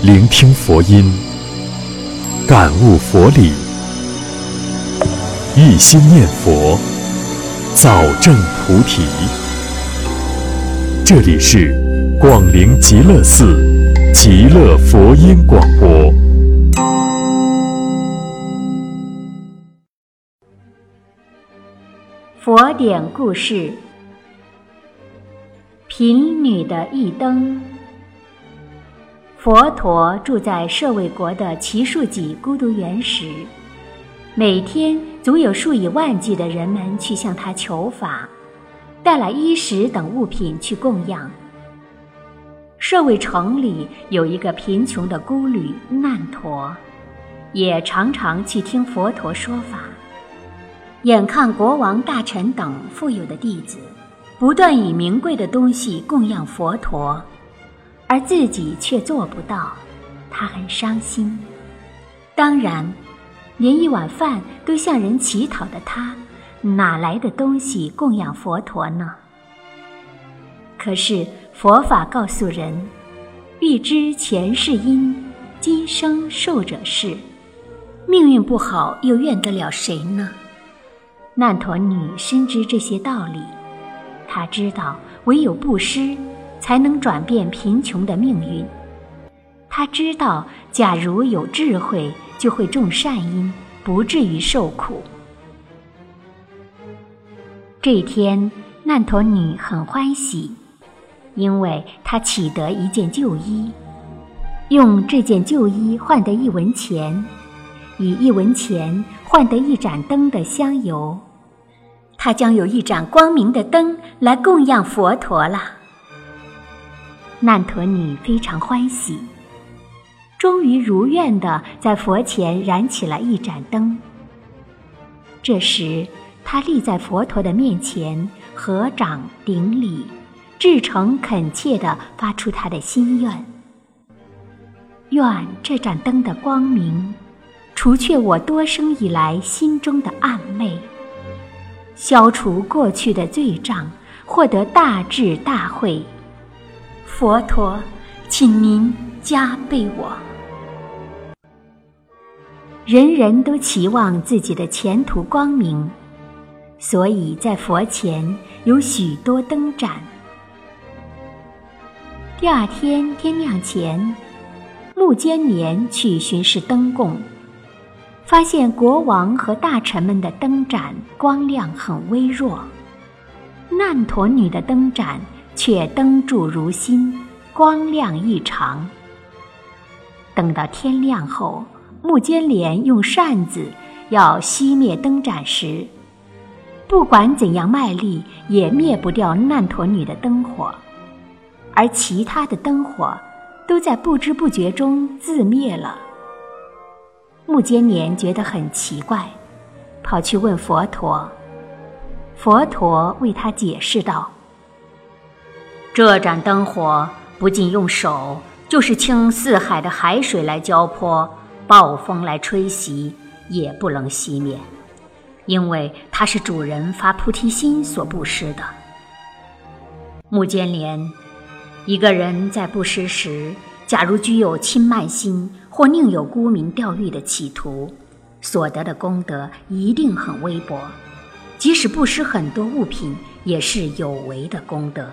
聆听佛音，感悟佛理，一心念佛，早证菩提。这里是广陵极乐寺极乐佛音广播。 佛典故事：贫女的一灯。佛陀住在舍卫国的祇树给孤独园时，每天总有数以万计的人们去向他求法，带来衣食等物品去供养。舍卫城里有一个贫穷的孤旅难陀，也常常去听佛陀说法。眼看国王大臣等富有的弟子不断以名贵的东西供养佛陀，而自己却做不到，他很伤心。当然，连一碗饭都向人乞讨的他，哪来的东西供养佛陀呢？可是佛法告诉人，欲知前世因，今生受者是。命运不好又怨得了谁呢？难陀女深知这些道理，她知道唯有布施才能转变贫穷的命运。她知道假如有智慧，就会种善因，不至于受苦。这一天，难陀女很欢喜，因为她乞得一件旧衣，用这件旧衣换得1文钱，以1文钱换得1盏灯的香油，她将有1盏光明的灯来供养佛陀了。难陀女非常欢喜，终于如愿地在佛前燃起了1盏灯。这时，她立在佛陀的面前，合掌顶礼，至诚恳切地发出她的心愿：愿这盏灯的光明除却我多生以来心中的暗昧，消除过去的罪障，获得大智大慧。佛陀，请您加倍我。人人都期望自己的前途光明，所以在佛前有许多灯盏。第二天天亮前，目犍连去巡视灯供，发现国王和大臣们的灯盏光亮很微弱，难陀女的灯盏却灯柱如新，光亮异常。等到天亮后，目犍连用扇子要熄灭灯盏时，不管怎样卖力也灭不掉难陀女的灯火，而其他的灯火都在不知不觉中自灭了。目犍连觉得很奇怪，跑去问佛陀。佛陀为他解释道：这盏灯火不仅用手，就是倾4海的海水来浇泼，暴风来吹袭，也不能熄灭，因为它是主人发菩提心所布施的。目犍连，一个人在布施时，假如具有轻慢心，或宁有沽名钓誉的企图，所得的功德一定很微薄，即使布施很多物品，也是有为的功德。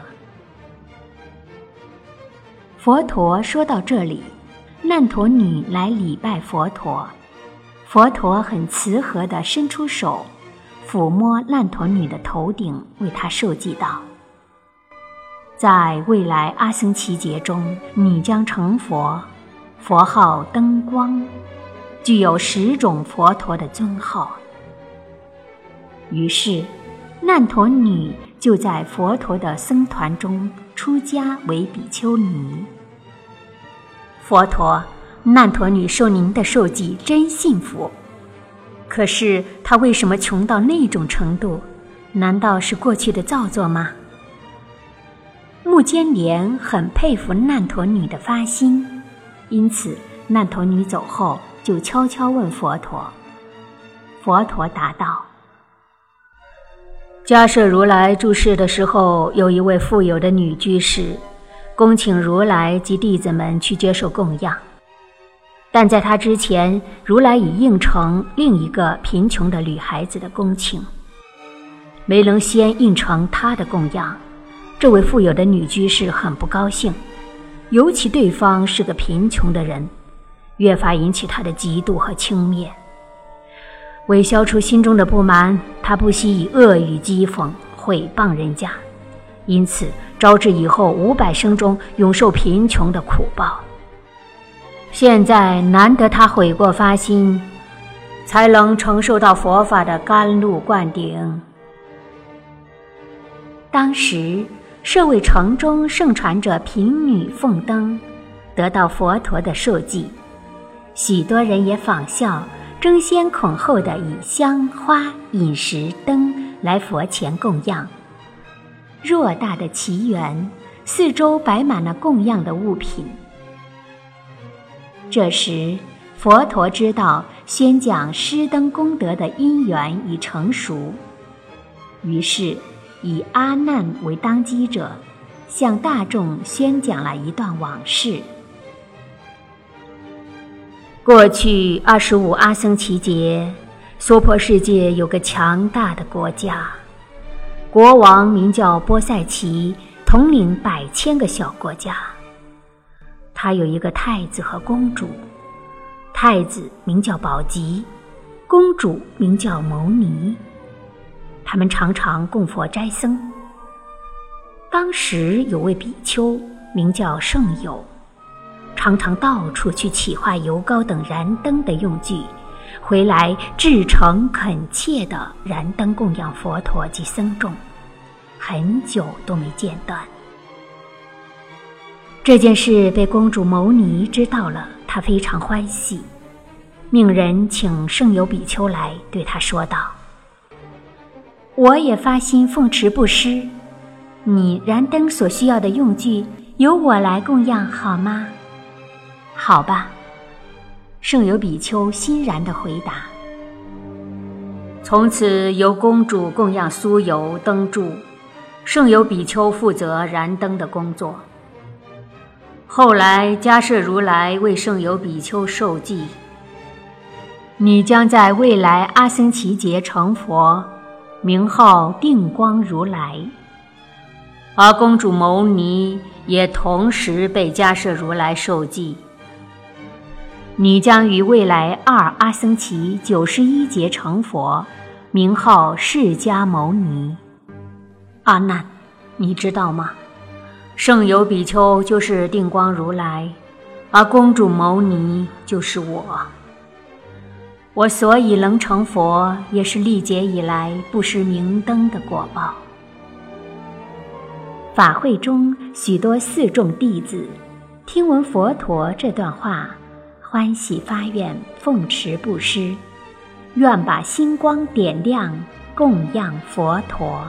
佛陀说到这里，难陀女来礼拜佛陀，佛陀很慈和地伸出手，抚摸难陀女的头顶，为她授记道：在未来阿僧祇劫中，你将成佛，佛号灯光，具有10种佛陀的尊号。于是难陀女就在佛陀的僧团中出家为比丘尼。佛陀，难陀女受您的授记真幸福，可是她为什么穷到那种程度？难道是过去的造作吗？目犍连很佩服难陀女的发心，因此难陀女走后就悄悄问佛陀。佛陀答道：迦叶如来住世的时候，有一位富有的女居士，恭请如来及弟子们去接受供养。 但在他之前，如来已应承另一个贫穷的女孩子的恭请，没能先应承他的供养。这位富有的女居士很不高兴，尤其对方是个贫穷的人，越发引起他的嫉妒和轻蔑。为消除心中的不满，他不惜以恶语讥讽毁谤人家，因此招致以后500生中永受贫穷的苦报。现在难得他悔过发心，才能承受到佛法的甘露灌顶。当时舍卫城中盛传着贫女奉灯，得到佛陀的受记，许多人也仿效，争先恐后地以香花饮食灯来佛前供养。偌大的奇园，四周摆满了供养的物品。这时佛陀知道宣讲施灯功德的因缘已成熟，于是以阿难为当机者，向大众宣讲了一段往事。过去25阿僧祇劫，娑婆世界有个强大的国家，国王名叫波塞奇，统领100千个小国家。他有一个太子和公主，太子名叫宝吉，公主名叫牟尼。他们常常供佛斋僧。当时有位比丘名叫圣友，常常到处去企划油膏等燃灯的用具，回来至诚恳切地燃灯供养佛陀及僧众，很久都没间断。这件事被公主牟尼知道了，她非常欢喜，命人请圣友比丘来，对他说道：我也发心奉持布施，你燃灯所需要的用具由我来供养好吗？好吧，圣友比丘欣然地回答。从此由公主供养酥油灯柱，圣友比丘负责燃灯的工作。后来迦摄如来为圣友比丘授记，你将在未来阿僧祇劫成佛，名号定光如来。而公主牟尼也同时被迦摄如来授记，你将于未来2阿僧祇91劫成佛，名号释迦牟尼。阿难，你知道吗？圣友比丘就是定光如来，而公主牟尼就是我。我所以能成佛，也是历劫以来布施明灯的果报。法会中，许多四众弟子听闻佛陀这段话，欢喜发愿奉持布施，愿把星光点亮，供养佛陀。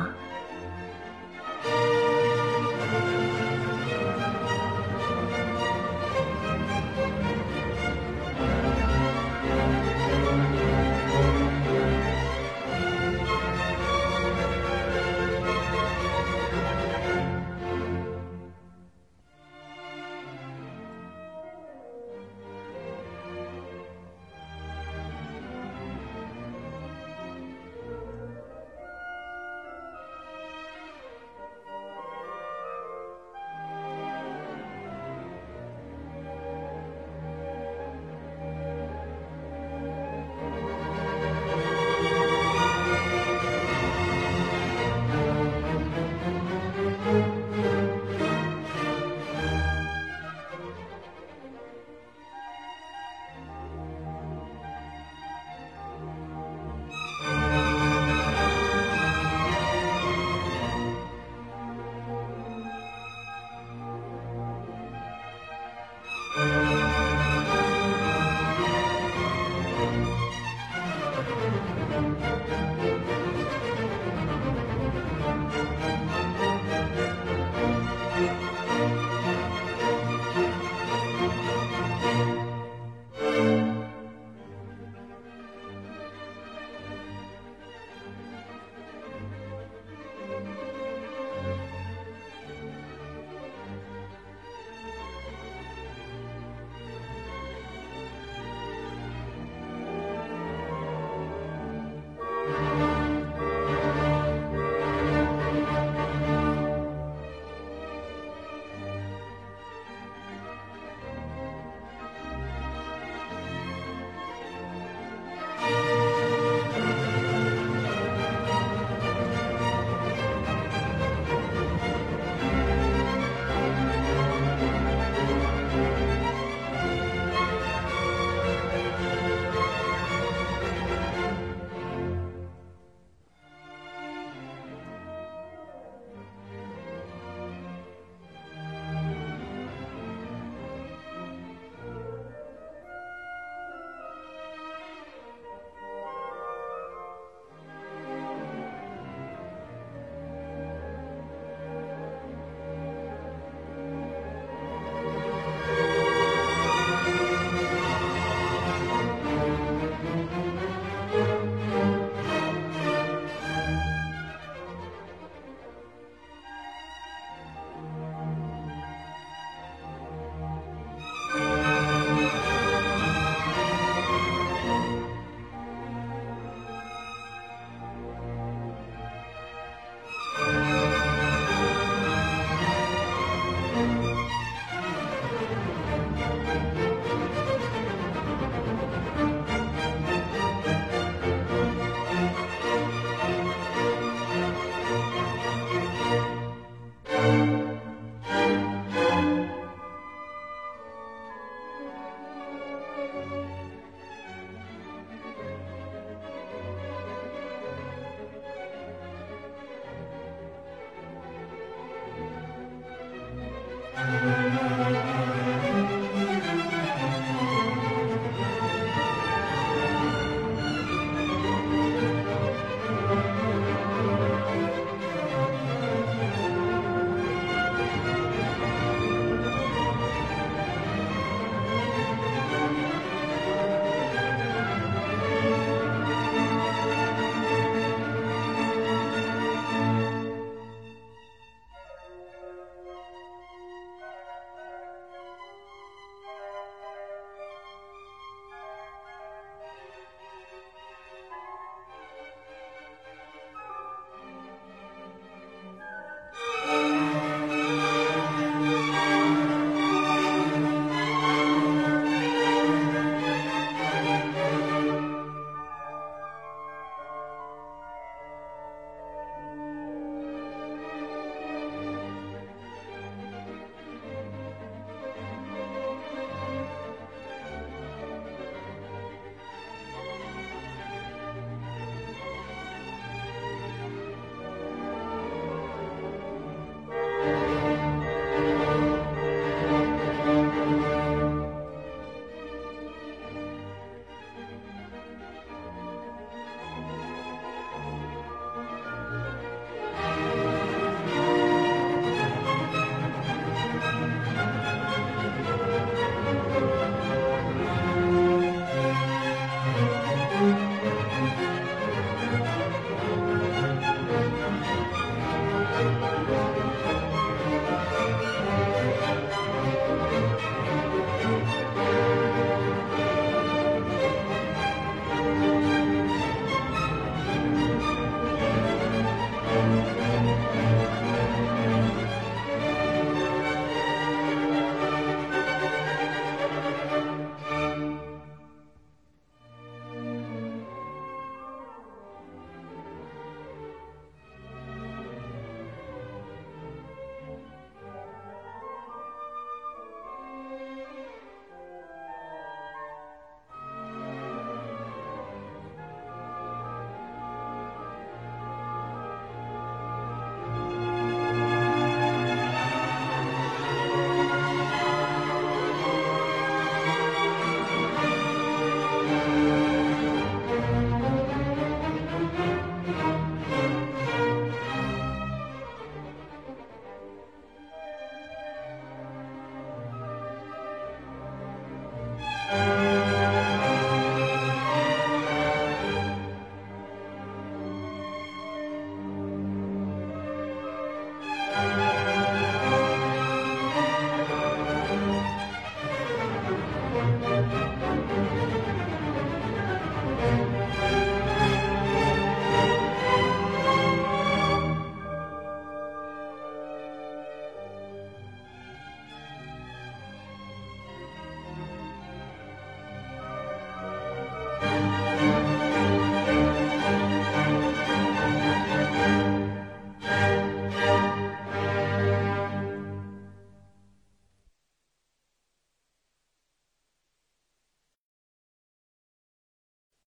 了。